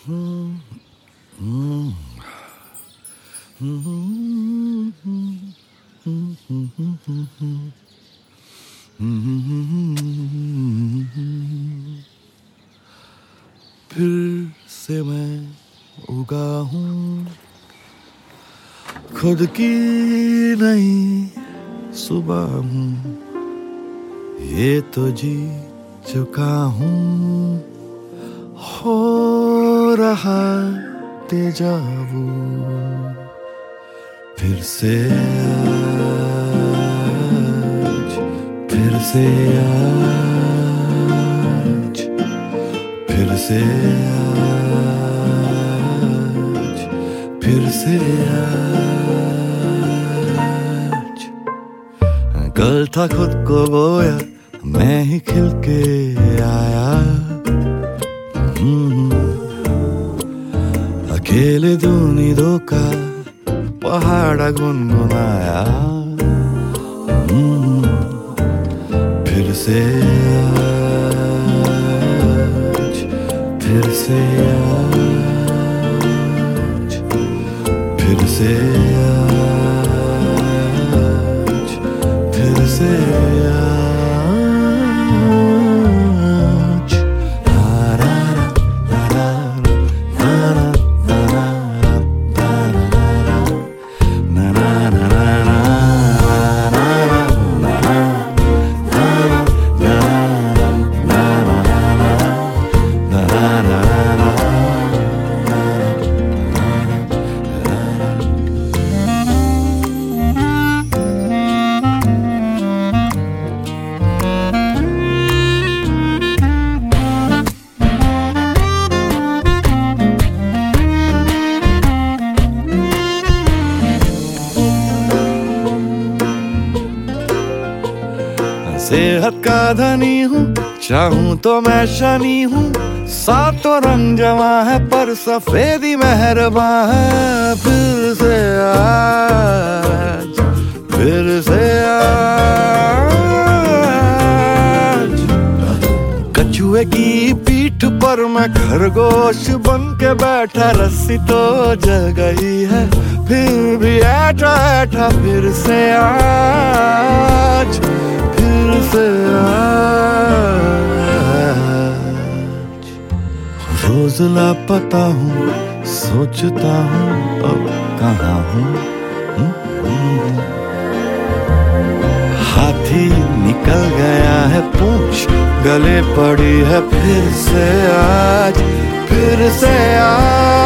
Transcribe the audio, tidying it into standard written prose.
फिर से मैं उगा हूँ, खुद की नई सुबह हूँ, ये तो जी चुका हूँ, हो रहा तेजाबू फिर से आज, फिर से आज, फिर से आज, फिर से आज। कल था खुद को गोया, मैं ही खिल के आया, अकेले दूनी दो का पहाड़ा गुनगुनाया, फिर से आज, फिर से आज, फिर से आज, फिर से आज। सेहत का धनी हूँ, चाहूं तो मैं शनि हूँ, सातों रंग जमा है पर सफेदी मेहरबान है। फिर से आज, फिर से आज, कछुए की पीठ पर मैं खरगोश बन के बैठा, रस्सी तो जल गई है फिर भी ऐठा ऐठा। फिर से आज, फिर से आज, रोज लापता हूँ, सोचता हूँ अब कहाँ हूँ। हाथी निकल गया है पूंछ गले पड़ी है। फिर से आज, फिर से आज।